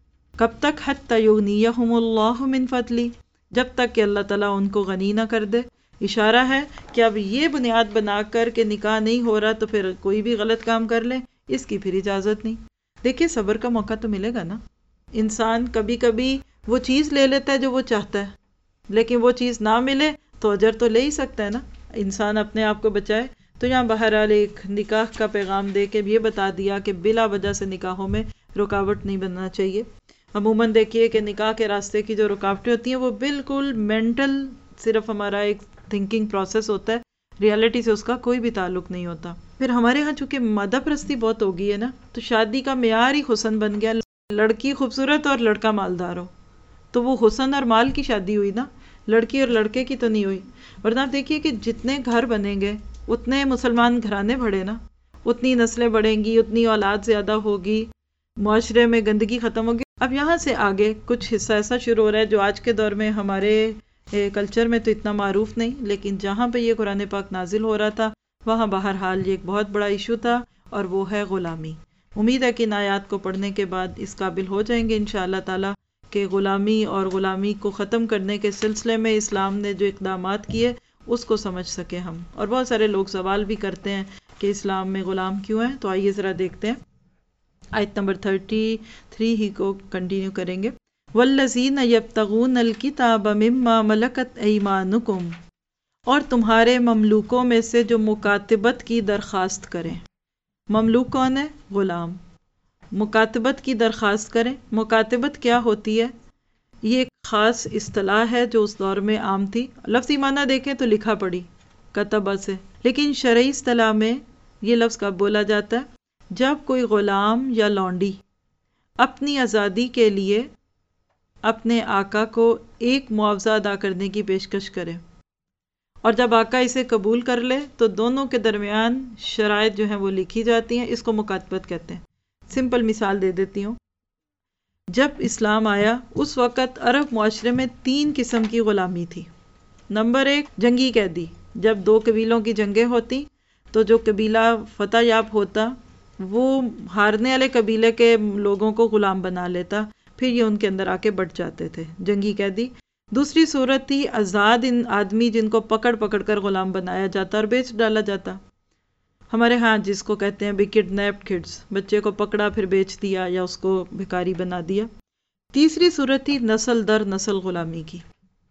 کب تک؟ حَتَّى يُغْنِيَهُمُ اللَّهُ مِن فَضْلِهِ، جب تک کہ اللہ تعالیٰ ان کو غنی نہ کر دے. اشارہ ہے کہ اب یہ بنیاد بنا کر کہ نکاح نہیں ہو رہا تو پھر کوئی بھی غلط کام کر لے، اس کی پھر اجازت نہیں. دیکھیے صبر کا موقع تو ملے گا نا. انسان کبھی کبھی وہ چیز لے لیتا ہے جو وہ چاہتا ہے، لیکن وہ چیز نہ ملے تو اجر تو لے ہی سکتا ہے نا. انسان اپنے آپ کو بچائے. تو یہاں بہرحال ایک نکاح کا پیغام دے کے یہ بتا دیا کہ بلا وجہ سے نکاحوں میں رکاوٹ نہیں بننا چاہیے. عموماً دیکھیے کہ نکاح کے راستے کی جو رکاوٹیں ہوتی ہیں وہ بالکل مینٹل، صرف ہمارا ایک تھنکنگ پروسیس ہوتا ہے، ریالٹی سے اس کا کوئی بھی تعلق نہیں ہوتا. پھر ہمارے ہاں چونکہ مادہ پرستی بہت ہو گئی ہے نا، تو شادی کا معیار ہی حسن بن گیا. لڑکی خوبصورت اور لڑکا مالدار ہو تو وہ حسن اور مال کی شادی ہوئی نا، لڑکی اور لڑکے کی تو نہیں ہوئی. ورنہ آپ دیکھیے کہ جتنے گھر بنیں گے اتنے مسلمان گھرانے بڑھے نا، اتنی نسلیں بڑھیں گی، اتنی اولاد زیادہ ہوگی، معاشرے میں گندگی ختم ہوگی. اب یہاں سے آگے کچھ حصہ ایسا شروع ہو رہا ہے جو آج کے دور میں ہمارے کلچر میں تو اتنا معروف نہیں، لیکن جہاں پہ یہ قرآن پاک نازل ہو رہا تھا وہاں بہرحال یہ ایک بہت بڑا ایشو تھا، اور وہ ہے غلامی۔ امید ہے کہ ان آیات کو پڑھنے کے بعد اس قابل ہو جائیں گے انشاءاللہ تعالی کہ غلامی اور غلامی کو ختم کرنے کے سلسلے میں اسلام نے جو اقدامات کیے اس کو سمجھ سکے ہم۔ اور بہت سارے لوگ سوال بھی کرتے ہیں کہ اسلام میں غلام کیوں ہیں، تو آئیے ذرا دیکھتے ہیں۔ آیت نمبر 33 ہی کو کنٹینیو کریں گے۔ وَالَّذِينَ يَبْتَغُونَ الْكِتَابَ مِمَّا مَلَكَتْ أَيْمَانُكُمْ، اور تمہارے مملوکوں میں سے جو مکاتبت کی درخواست کریں۔ مملوک کون ہے؟ غلام۔ مکاتبت کی درخواست کریں۔ مکاتبت کیا ہوتی ہے؟ یہ ایک خاص اصطلاح ہے جو اس دور میں عام تھی۔ لفظی معنی دیکھیں تو لکھا پڑھی، کتبہ سے، لیکن شرعی اصطلاح میں یہ لفظ کب بولا جاتا ہے؟ جب کوئی غلام یا لونڈی اپنی آزادی کے لیے اپنے آقا کو ایک معاوضہ ادا کرنے کی پیشکش کرے، اور جب آقا اسے قبول کر لے تو دونوں کے درمیان شرائط جو ہیں وہ لکھی جاتی ہیں، اس کو مکاتبت کہتے ہیں۔ سمپل مثال دے دیتی ہوں۔ جب اسلام آیا اس وقت عرب معاشرے میں 3 قسم کی غلامی تھی۔ نمبر 1 جنگی قیدی، جب 2 قبیلوں کی جنگیں ہوتی تو جو قبیلہ فتح یاب ہوتا وہ ہارنے والے قبیلے کے لوگوں کو غلام بنا لیتا، پھر یہ ان کے اندر آ کے بٹ جاتے تھے، جنگی قیدی۔ دوسری صورت تھی آزاد آدمی جن کو پکڑ پکڑ کر غلام بنایا جاتا اور بیچ ڈالا جاتا، ہمارے ہاں جس کو کہتے ہیں بھی کڈنیپڈ کڈز، بچے کو پکڑا پھر بیچ دیا یا اس کو بھکاری بنا دیا۔ تیسری صورت تھی نسل در نسل غلامی کی،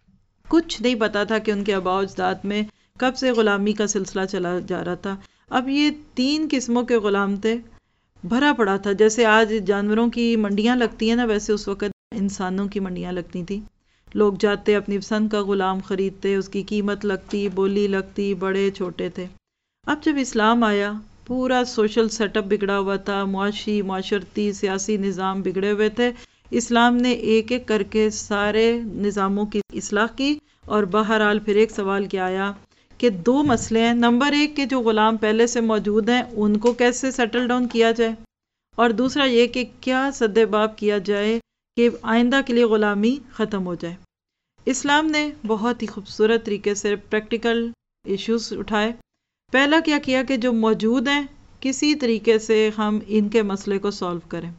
کچھ نہیں پتا تھا کہ ان کے آباء و اجداد میں کب سے غلامی کا سلسلہ چلا جا رہا تھا۔ اب یہ 3 قسموں کے غلام تھے، بھرا پڑا تھا۔ جیسے آج جانوروں کی منڈیاں لگتی ہیں نا، ویسے اس وقت انسانوں کی منڈیاں لگتی تھیں، لوگ جاتے اپنی پسند کا غلام خریدتے، اس کی قیمت لگتی، بولی لگتی، بڑے چھوٹے تھے۔ اب جب اسلام آیا پورا سوشل سیٹ اپ بگڑا ہوا تھا، معاشرتی سیاسی نظام بگڑے ہوئے تھے۔ اسلام نے ایک ایک کر کے سارے نظاموں کی اصلاح کی، اور بہرحال پھر ایک سوال کیا آیا کہ 2 مسئلے ہیں۔ نمبر 1 کہ جو غلام پہلے سے موجود ہیں ان کو کیسے سیٹل ڈاؤن کیا جائے، اور دوسرا یہ کہ کیا سد باب کیا جائے کہ آئندہ کے لیے غلامی ختم ہو جائے۔ اسلام نے بہت ہی خوبصورت طریقے سے پریکٹیکل ایشوز اٹھائے۔ پہلا کیا کیا کہ جو موجود ہیں کسی طریقے سے ہم ان کے مسئلے کو سولو کریں،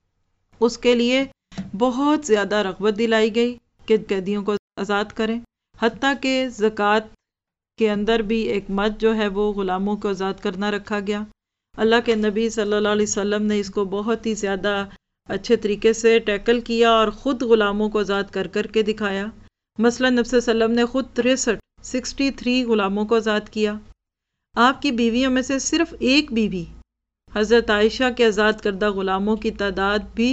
اس کے لیے بہت زیادہ رغبت دلائی گئی کہ قیدیوں کو آزاد کریں، حتیٰ کہ زکوٰۃ کے اندر بھی ایک مد جو ہے وہ غلاموں کو آزاد کرنا رکھا گیا۔ اللہ کے نبی صلی اللہ علیہ وسلم نے اس کو بہت ہی زیادہ اچھے طریقے سے ٹیکل کیا اور خود غلاموں کو آزاد کر کر کے دکھایا۔ مثلا نبی صلی اللہ علیہ وسلم نے خود 63 غلاموں کو آزاد کیا۔ آپ کی بیویوں میں سے صرف ایک بیوی حضرت عائشہ کے آزاد کردہ غلاموں کی تعداد بھی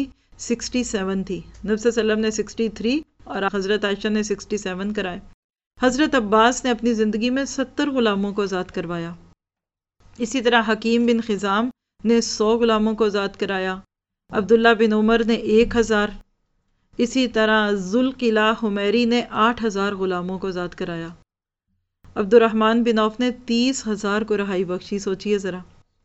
67 تھی۔ نبی صلی اللہ علیہ وسلم نے 63 اور حضرت عائشہ نے 67 کرائے۔ حضرت عباس نے اپنی زندگی میں 70 غلاموں کو آزاد کروایا۔ اسی طرح حکیم بن خزام نے 100 غلاموں کو آزاد کرایا۔ عبداللہ بن عمر نے 1000۔ اسی طرح ذوالقلہ حمیری نے 8000 غلاموں کو آزاد کرایا۔ عبد الرحمن بن عوف نے 30,000 کو رہائی بخشی۔ سوچئے ذرا،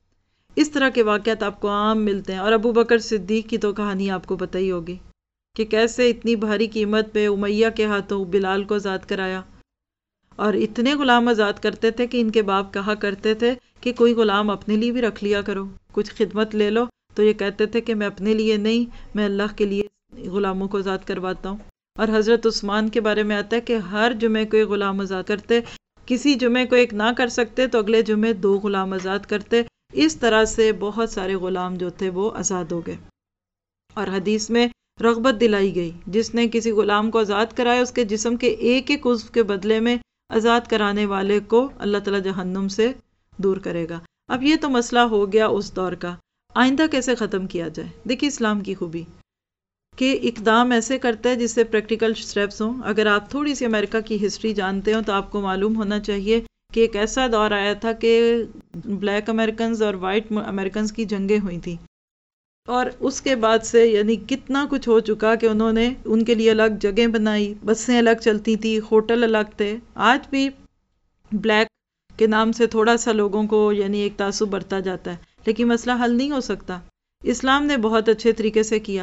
اس طرح کے واقعات آپ کو عام ملتے ہیں۔ اور ابو بکر صدیق کی تو کہانی آپ کو پتہ ہی ہوگی کہ کیسے اتنی بھاری قیمت پہ امیہ کے ہاتھوں بلال کو آزاد کرایا، اور اتنے غلام آزاد کرتے تھے کہ ان کے باپ کہا کرتے تھے کہ کوئی غلام اپنے لیے بھی رکھ لیا کرو، کچھ خدمت لے لو، تو یہ کہتے تھے کہ میں اپنے لیے نہیں، میں اللہ کے لیے غلاموں کو آزاد کرواتا ہوں۔ اور حضرت عثمان کے بارے میں آتا ہے کہ ہر جمعے کو ایک غلام آزاد کرتے، کسی جمعے کو ایک نہ کر سکتے تو اگلے جمعے 2 غلام آزاد کرتے۔ اس طرح سے بہت سارے غلام جو تھے وہ آزاد ہو گئے، اور حدیث میں رغبت دلائی گئی جس نے کسی غلام کو آزاد کرایا اس کے جسم کے ایک ایک عضو کے بدلے میں آزاد کرانے والے کو اللہ تعالیٰ جہنم سے دور کرے گا۔ اب یہ تو مسئلہ ہو گیا اس دور کا، آئندہ کیسے ختم کیا جائے؟ دیکھیے اسلام کی خوبی کہ اقدام ایسے کرتا ہے جس سے پریکٹیکل سٹیپس ہوں۔ اگر آپ تھوڑی سی امریکہ کی ہسٹری جانتے ہو تو آپ کو معلوم ہونا چاہیے کہ ایک ایسا دور آیا تھا کہ بلیک امریکنز اور وائٹ امریکنز کی جنگیں ہوئی تھیں، اور اس کے بعد سے یعنی کتنا کچھ ہو چکا کہ انہوں نے ان کے لیے الگ جگہیں بنائی، بسیں الگ چلتی تھی، ہوٹل الگ تھے۔ آج بھی بلیک کے نام سے تھوڑا سا لوگوں کو یعنی ایک تعصب برتا جاتا ہے، لیکن مسئلہ حل نہیں ہو سکتا۔ اسلام نے بہت اچھے طریقے سے کیا۔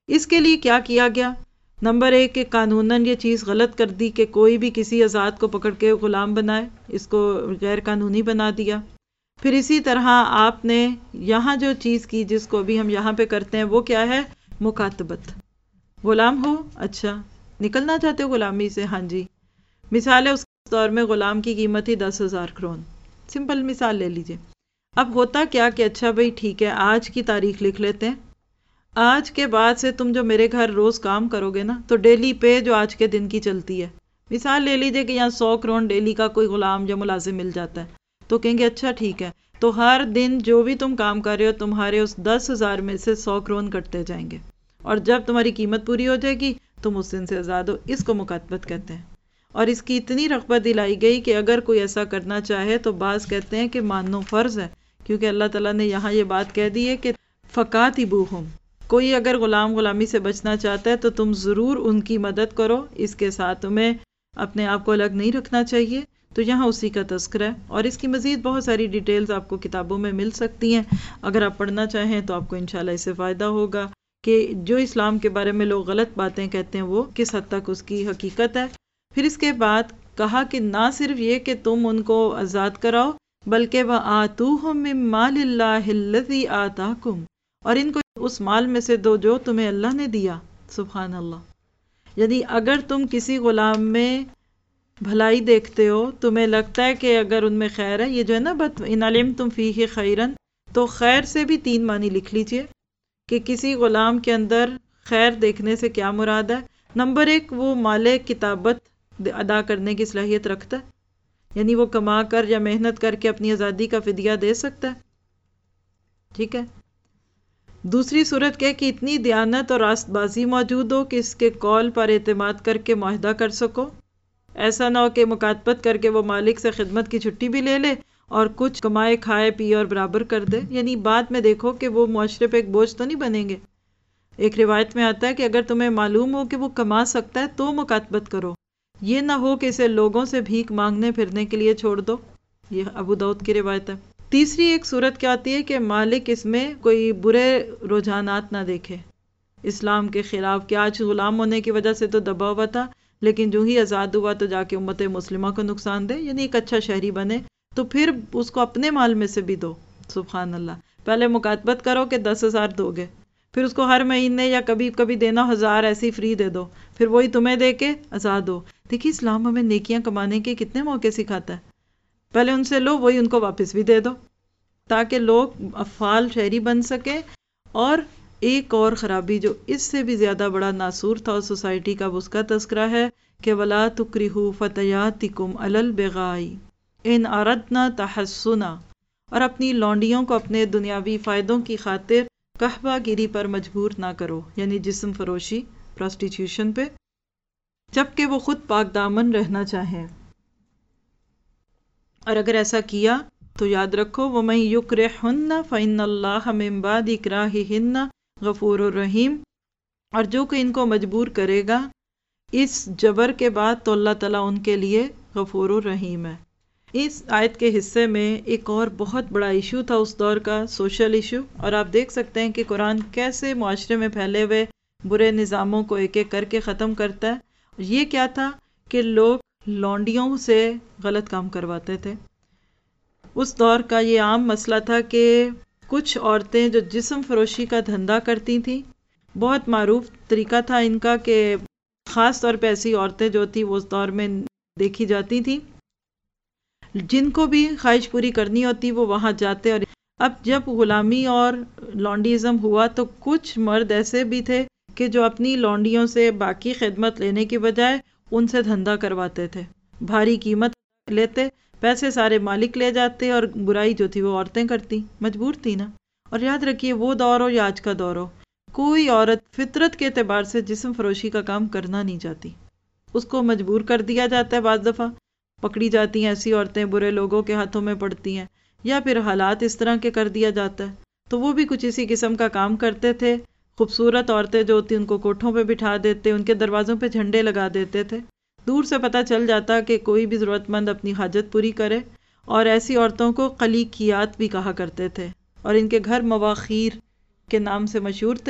اس کے لیے کیا کیا گیا؟ نمبر 1 کہ قانوناً یہ چیز غلط کر دی کہ کوئی بھی کسی آزاد کو پکڑ کے غلام بنائے، اس کو غیر قانونی بنا دیا۔ پھر اسی طرح آپ نے یہاں جو چیز کی جس کو بھی ہم یہاں پہ کرتے ہیں وہ کیا ہے؟ مکاتبت۔ غلام ہو، اچھا نکلنا چاہتے ہو غلامی سے؟ ہاں جی۔ مثال ہے اس دور میں غلام کی قیمت ہی 10,000 کرون، سمپل مثال لے لیجئے۔ اب ہوتا کیا کہ اچھا بھئی ٹھیک ہے، آج کی تاریخ لکھ لیتے ہیں، آج کے بعد سے تم جو میرے گھر روز کام کرو گے نا تو ڈیلی پے جو آج کے دن کی چلتی ہے، مثال لے لیجئے کہ یہاں 100 کرون ڈیلی کا کوئی غلام یا ملازم مل جاتا ہے، تو کہیں گے اچھا ٹھیک ہے، تو ہر دن جو بھی تم کام کر رہے ہو تمہارے اس 10,000 میں سے 100 کرون کٹتے جائیں گے، اور جب تمہاری قیمت پوری ہو جائے گی تم اس دن سے آزاد ہو۔ اس کو مکاتبت کہتے ہیں، اور اس کی اتنی رغبت دلائی گئی کہ اگر کوئی ایسا کرنا چاہے تو بعض کہتے ہیں کہ ماننا فرض ہے، کیونکہ اللہ تعالیٰ نے یہاں یہ بات کہہ دی ہے کہ فَقَاتِبُوهُمْ، کوئی اگر غلامی سے بچنا چاہتا ہے تو تم ضرور ان کی مدد کرو، اس کے ساتھ تمہیں اپنے آپ کو الگ نہیں رکھنا چاہیے۔ تو یہاں اسی کا تذکرہ ہے، اور اس کی مزید بہت ساری ڈیٹیلز آپ کو کتابوں میں مل سکتی ہیں، اگر آپ پڑھنا چاہیں تو آپ کو انشاءاللہ اس سے فائدہ ہوگا کہ جو اسلام کے بارے میں لوگ غلط باتیں کہتے ہیں وہ کس حد تک اس کی حقیقت ہے۔ پھر اس کے بعد کہا کہ نہ صرف یہ کہ تم ان کو آزاد کراؤ بلکہ وَآتُوهُم مِّن مَّالِ اللَّهِ الَّذِي آتَاكُمْ، اور ان کو اس مال میں سے دو جو تمہیں اللہ نے دیا۔ سبحان اللہ، یعنی اگر تم کسی غلام میں بھلائی دیکھتے ہو، تمہیں لگتا ہے کہ اگر ان میں خیر ہے، یہ جو ہے نا ان علمتم فیہ خیرن، تو خیر سے بھی 3 معنی لکھ لیجئے کہ کسی غلام کے اندر خیر دیکھنے سے کیا مراد ہے۔ نمبر 1 وہ مال کتابت ادا کرنے کی صلاحیت رکھتا ہے، یعنی وہ کما کر یا محنت کر کے اپنی آزادی کا فدیہ دے سکتا ہے، ٹھیک ہے۔ دوسری صورت کہ اتنی دیانت اور راست بازی موجود ہو کہ اس کے قول پر اعتماد کر کے معاہدہ کر سکو، ایسا نہ ہو کہ مکاتبت کر کے وہ مالک سے خدمت کی چھٹی بھی لے لے اور کچھ کمائے کھائے پیے اور برابر کر دے، یعنی بعد میں دیکھو کہ وہ معاشرے پہ ایک بوجھ تو نہیں بنیں گے۔ ایک روایت میں آتا ہے کہ اگر تمہیں معلوم ہو کہ وہ کما سکتا ہے تو مکاتبت کرو، یہ نہ ہو کہ اسے لوگوں سے بھیک مانگنے پھرنے کے لیے چھوڑ دو، یہ ابو داؤد کی روایت ہے۔ تیسری ایک صورت کیا آتی ہے کہ مالک اس میں کوئی برے رجحانات نہ دیکھے اسلام کے خلاف، کہ آج غلام ہونے کی وجہ سے تو دبا ہوا تھا لیکن جو ہی آزاد ہوا تو جا کے امت مسلمہ کو نقصان دے، یعنی ایک اچھا شہری بنے، تو پھر اس کو اپنے مال میں سے بھی دو۔ سبحان اللہ، پہلے مکاتبت کرو کہ 10,000 دو گے، پھر اس کو ہر مہینے یا کبھی کبھی دینا 1,000 ایسی فری دے دو، پھر وہی تمہیں دے کے آزاد ہو۔ دیکھیے اسلام ہمیں نیکیاں کمانے کے کتنے موقع سکھاتا ہے، پہلے ان سے لو، وہی ان کو واپس بھی دے دو، تاکہ لوگ افعال شہری بن سکے۔ اور ایک اور خرابی جو اس سے بھی زیادہ بڑا ناسور تھا اس سوسائٹی کا، اس کا تذکرہ ہے کہ وَلَا تُكْرِهُوا فَتَيَاتِكُمْ عَلَى الْبِغَاءِ إِنْ أَرَدْنَا تَحَصُّنًا، اور اپنی لونڈیوں کو اپنے دنیاوی فائدوں کی خاطر قحبہ گیری پر مجبور نہ کرو، یعنی جسم فروشی، پراسٹیٹیوشن پہ، جبکہ وہ خود پاک دامن رہنا چاہیں۔ اور اگر ایسا کیا تو یاد رکھو وَمَن يُكْرِهْهُنَّ فَإِنَّ اللَّهَ مِن بَعْدِ إِكْرَاهِهِنَّ غَفُورٌ رَحِيمٌ، اور جو کہ ان کو مجبور کرے گا اس جبر کے بعد تو اللہ تعالیٰ ان کے لیے غفور الرحیم ہے۔ اس آیت کے حصے میں ایک اور بہت بڑا ایشو تھا اس دور کا، سوشل ایشو، اور آپ دیکھ سکتے ہیں کہ قرآن کیسے معاشرے میں پھیلے ہوئے برے نظاموں کو ایک ایک کر کے ختم کرتا ہے۔ یہ کیا تھا کہ لوگ لونڈیوں سے غلط کام کرواتے تھے۔ اس دور کا یہ عام مسئلہ تھا کہ کچھ عورتیں جو جسم فروشی کا دھندا کرتی تھیں، بہت معروف طریقہ تھا ان کا کہ خاص طور پہ ایسی عورتیں جو تھیں وہ اس دور میں دیکھی جاتی تھیں، جن کو بھی خواہش پوری کرنی ہوتی وہ وہاں جاتے۔ اور اب جب غلامی اور لونڈیزم ہوا تو کچھ مرد ایسے بھی تھے کہ جو اپنی لونڈیوں سے باقی خدمت لینے کی بجائے ان سے دھندا کرواتے تھے، بھاری قیمت لیتے، پیسے سارے مالک لے جاتے اور برائی جو تھی وہ عورتیں کرتی، مجبور تھی نا۔ اور یاد رکھیے وہ دور ہو یا آج کا دور ہو، کوئی عورت فطرت کے اعتبار سے جسم فروشی کا کام کرنا نہیں چاہتی، اس کو مجبور کر دیا جاتا ہے، بعض دفعہ پکڑی جاتی ہیں ایسی عورتیں، برے لوگوں کے ہاتھوں میں پڑتی ہیں، یا پھر حالات اس طرح کے کر دیا جاتا ہے، تو وہ بھی کچھ اسی قسم کا کام کرتے تھے۔ خوبصورت عورتیں جو ہوتی ان کو کوٹھوں پہ بٹھا دیتے، ان کے دروازوں پہ جھنڈے لگا دیتے تھے، دور سے پتہ چل جاتا کہ کوئی بھی ضرورت مند اپنی حاجت پوری کرے۔ اور ایسی عورتوں کو قلیقیات بھی کہا کرتے تھے، اور ان کے گھر مواخیر کے نام سے مشہور تھے۔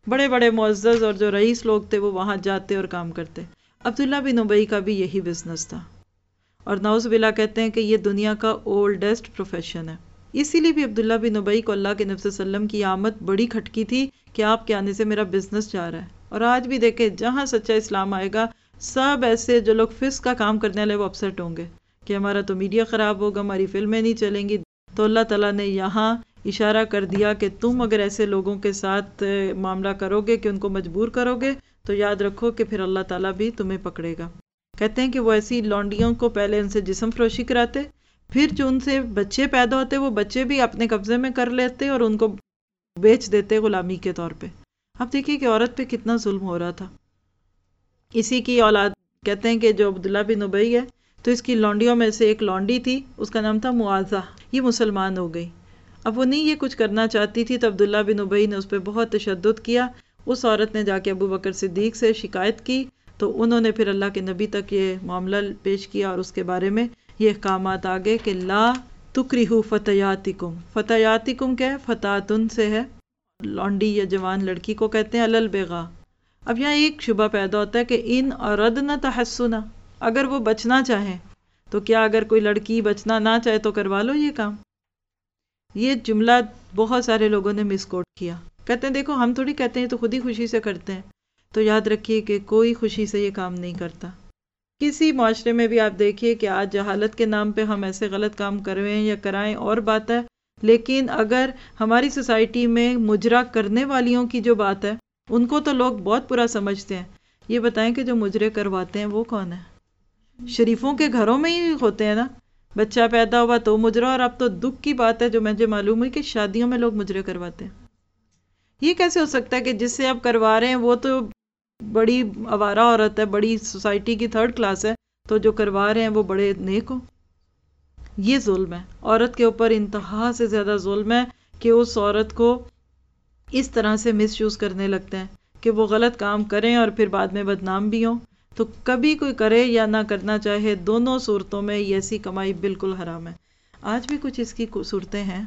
بڑے بڑے معزز اور جو رئیس لوگ تھے وہ وہاں جاتے اور کام کرتے. عبداللہ بن ابی کا بھی یہی بزنس تھا، اور نعوذ باللہ کہتے ہیں کہ یہ دنیا کا اولڈسٹ پروفیشن ہے. اسی لیے بھی عبداللہ بن ابی کو اللہ کے نبی صلی اللہ علیہ وسلم کی آمد بڑی کھٹکی تھی کہ آپ کے آنے سے میرا بزنس جا رہا ہے. اور آج بھی دیکھیں جہاں سچا اسلام آئے گا سب ایسے جو لوگ فسق کا کام کرنے والے وہ اپسیٹ ہوں گے کہ ہمارا تو میڈیا خراب ہوگا، ہماری فلمیں نہیں چلیں گی. تو اللہ تعالیٰ نے یہاں اشارہ کر دیا کہ تم اگر ایسے لوگوں کے ساتھ معاملہ کرو گے کہ ان کو مجبور کرو گے تو یاد رکھو کہ پھر اللہ تعالیٰ بھی تمہیں پکڑے گا. کہتے ہیں کہ وہ ایسی لونڈیوں کو پہلے ان سے جسم فروشی کراتے، پھر جو ان سے بچے پیدا ہوتے وہ بچے بھی اپنے قبضے میں کر لیتے اور ان کو بیچ دیتے غلامی کے طور پہ. اب دیکھیے کہ عورت پہ کتنا ظلم ہو رہا تھا. اسی کی اولاد کہتے ہیں کہ جو عبداللہ بن ابی ہے تو اس کی لونڈیوں میں سے ایک لونڈی تھی، اس کا نام تھا معاذہ. یہ مسلمان ہو گئی. اب وہ نہیں یہ کچھ کرنا چاہتی تھی تو عبداللہ بن ابی نے اس پہ بہت تشدد کیا. اس عورت نے جا کے ابو بکر صدیق سے شکایت کی تو انہوں نے پھر اللہ کے نبی تک یہ معاملہ پیش کیا اور اس کے بارے میں یہ احکامات آگے کہ لا تکرہو فتیاتکم. فتیاتکم کیا ہے؟ فتاتن سے ہے، لونڈی یا جوان لڑکی کو کہتے ہیں، علل بغا. اب یہاں ایک شبہ پیدا ہوتا ہے کہ ان اردنا تحسنا، اگر وہ بچنا چاہیں تو کیا اگر کوئی لڑکی بچنا نہ چاہے تو کروا لو یہ کام؟ یہ جملہ بہت سارے لوگوں نے مس کوٹ کیا. کہتے ہیں دیکھو ہم تھوڑی کہتے ہیں تو خود ہی خوشی سے کرتے ہیں. تو یاد رکھیے کہ کوئی خوشی سے یہ کام نہیں کرتا. کسی معاشرے میں بھی آپ دیکھیے کہ آج جہالت کے نام پہ ہم ایسے غلط کام کرویں یا کرائیں اور بات ہے، لیکن اگر ہماری سوسائٹی میں مجرا کرنے والیوں کی جو بات ہے ان کو تو لوگ بہت برا سمجھتے ہیں. یہ بتائیں کہ جو مجرے کرواتے ہیں وہ کون ہے؟ شریفوں کے گھروں میں ہی ہوتے ہیں نا. بچہ پیدا ہوا تو مجرا، اور اب تو دکھ کی بات ہے جو مجھے معلوم ہوئی کہ شادیوں میں لوگ مجرے کرواتے ہیں. یہ کیسے ہو سکتا ہے کہ جس سے آپ کروا رہے ہیں وہ تو بڑی آوارہ عورت ہے، بڑی سوسائٹی کی تھرڈ کلاس ہے، تو جو کروا رہے ہیں وہ بڑے نیک ہوں؟ یہ ظلم ہے. عورت کے اوپر انتہا سے زیادہ ظلم ہے کہ اس عورت کو اس طرح سے مس یوز کرنے لگتے ہیں کہ وہ غلط کام کریں اور پھر بعد میں بدنام بھی ہوں. تو کبھی کوئی کرے یا نہ کرنا چاہے، دونوں صورتوں میں یہ ایسی کمائی بالکل حرام ہے. آج بھی کچھ اس کی صورتیں ہیں،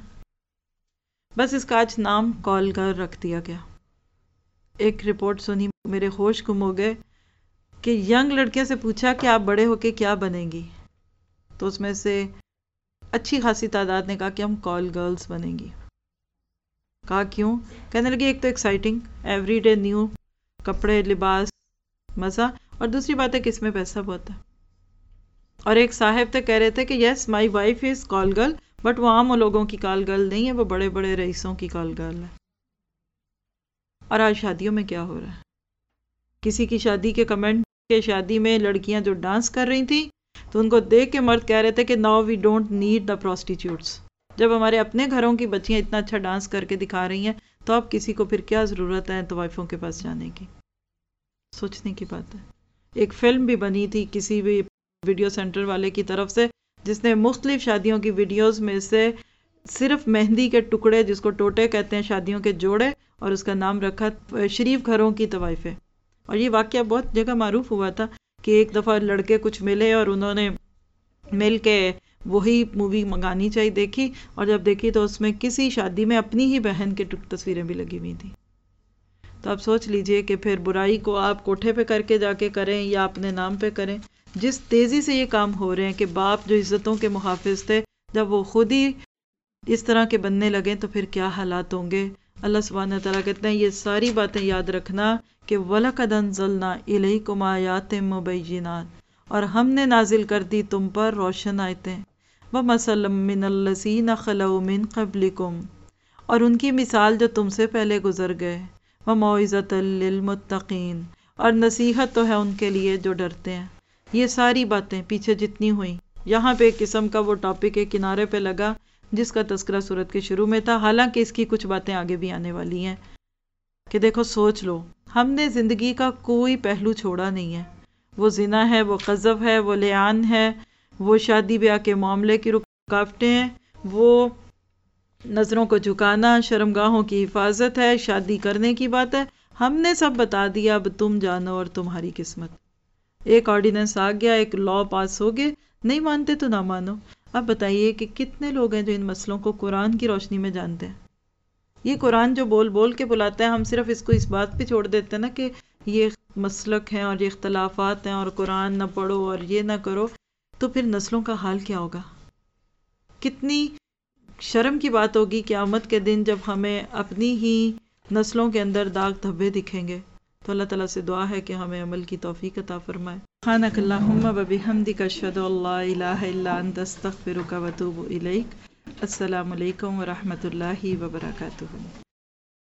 بس اس کا آج نام کال گرل رکھ دیا گیا. ایک رپورٹ سنی میرے ہوش گم ہو گئے کہ ینگ لڑکیوں سے پوچھا کہ آپ بڑے ہو کے کیا بنیں گی، تو اس میں سے اچھی خاصی تعداد نے کہا کہ ہم کال گرلز بنیں گی. کہا کیوں؟ کہنے لگے ایک تو ایکسائٹنگ، ایوری ڈے نیو کپڑے، لباس، مزہ، اور دوسری بات ہے کہ اس میں پیسہ بہت ہے. اور ایک صاحب تھے کہہ رہے تھے کہ yes my wife is call girl, but وہ عام لوگوں کی کال گرل نہیں ہے، وہ بڑے بڑے رئیسوں کی کال گرل ہے. اور آج شادیوں میں کیا ہو رہا ہے؟ کسی کی شادی کے کمنٹ کے شادی میں لڑکیاں جو ڈانس کر رہی تھیں تو ان کو دیکھ کے مرد کہہ رہے تھے کہ now we don't need the prostitutes. جب ہمارے اپنے گھروں کی بچیاں اتنا اچھا ڈانس کر کے دکھا رہی ہیں تو اب کسی کو پھر کیا ضرورت ہے طوائفوں کے پاس جانے کی؟ سوچنے کی بات ہے. ایک فلم بھی بنی تھی کسی بھی ویڈیو سینٹر والے کی طرف سے جس نے مختلف شادیوں کی ویڈیوز میں سے صرف مہندی کے ٹکڑے، جس کو ٹوٹے کہتے ہیں، شادیوں کے جوڑے، اور اس کا نام رکھا شریف گھروں کی طوائفیں. اور یہ واقعہ بہت جگہ معروف ہوا تھا کہ ایک دفعہ لڑکے کچھ ملے اور انہوں نے مل کے وہی مووی منگانی چاہیے دیکھی، اور جب دیکھی تو اس میں کسی شادی میں اپنی ہی بہن کی تصویریں بھی لگی ہوئی تھیں. تو آپ سوچ لیجئے کہ پھر برائی کو آپ کوٹھے پہ کر کے جا کے کریں یا اپنے نام پہ کریں. جس تیزی سے یہ کام ہو رہے ہیں کہ باپ جو عزتوں کے محافظ تھے جب وہ خود ہی اس طرح کے بننے لگیں تو پھر کیا حالات ہوں گے. اللہ سبحانہ تعالیٰ کہتے ہیں یہ ساری باتیں یاد رکھنا کہ وَلَقَدْ أَنزَلْنَا إِلَيْكُمْ آيَاتٍ مُبَيِّنَاتٍ، اور ہم نے نازل کر دی تم پر روشن آیتیں. وَمَثَلًا مِّنَ الَّذِينَ خَلَوْا مِن قَبْلِكُمْ، اور ان کی مثال جو تم سے پہلے گزر گئے. وَمَوْعِظَةً لِّلْمُتَّقِينَ، اور نصیحت تو ہے ان کے لیے جو ڈرتے ہیں. یہ ساری باتیں پیچھے جتنی ہوئیں، یہاں پہ ایک قسم کا وہ ٹاپک ایک کنارے پہ لگا جس کا تذکرہ سورت کے شروع میں تھا، حالانکہ اس کی کچھ باتیں آگے بھی آنے والی ہیں. کہ دیکھو سوچ لو، ہم نے زندگی کا کوئی پہلو چھوڑا نہیں ہے. وہ زنا ہے، وہ قذف ہے، وہ لعان ہے، وہ شادی بیاہ کے معاملے کی رکاوٹیں ہیں، وہ نظروں کو جھکانا، شرمگاہوں کی حفاظت ہے، شادی کرنے کی بات ہے. ہم نے سب بتا دیا، اب تم جانو اور تمہاری قسمت. ایک آرڈیننس آ گیا، ایک لا پاس ہو گئے، نہیں مانتے تو نہ مانو. اب بتائیے کہ کتنے لوگ ہیں جو ان مسئلوں کو قرآن کی روشنی میں جانتے ہیں. یہ قرآن جو بول بول کے بلاتا ہے، ہم صرف اس کو اس بات پہ چھوڑ دیتے ہیں نا کہ یہ مسلک ہیں اور یہ اختلافات ہیں اور قرآن نہ پڑھو اور یہ نہ کرو، تو پھر نسلوں کا حال کیا ہوگا؟ کتنی شرم کی بات ہوگی قیامت کے دن جب ہمیں اپنی ہی نسلوں کے اندر داغ دھبے دکھیں گے۔ تو اللہ تعالیٰ سے دعا ہے کہ ہمیں عمل کی توفیق عطا فرمائے۔ سبحانک اللہم و بحمدک، اشہد ان لا الہ الا انت، استغفرک و اتوب الیک۔ السلام علیکم ورحمۃ اللہ وبرکاتہ۔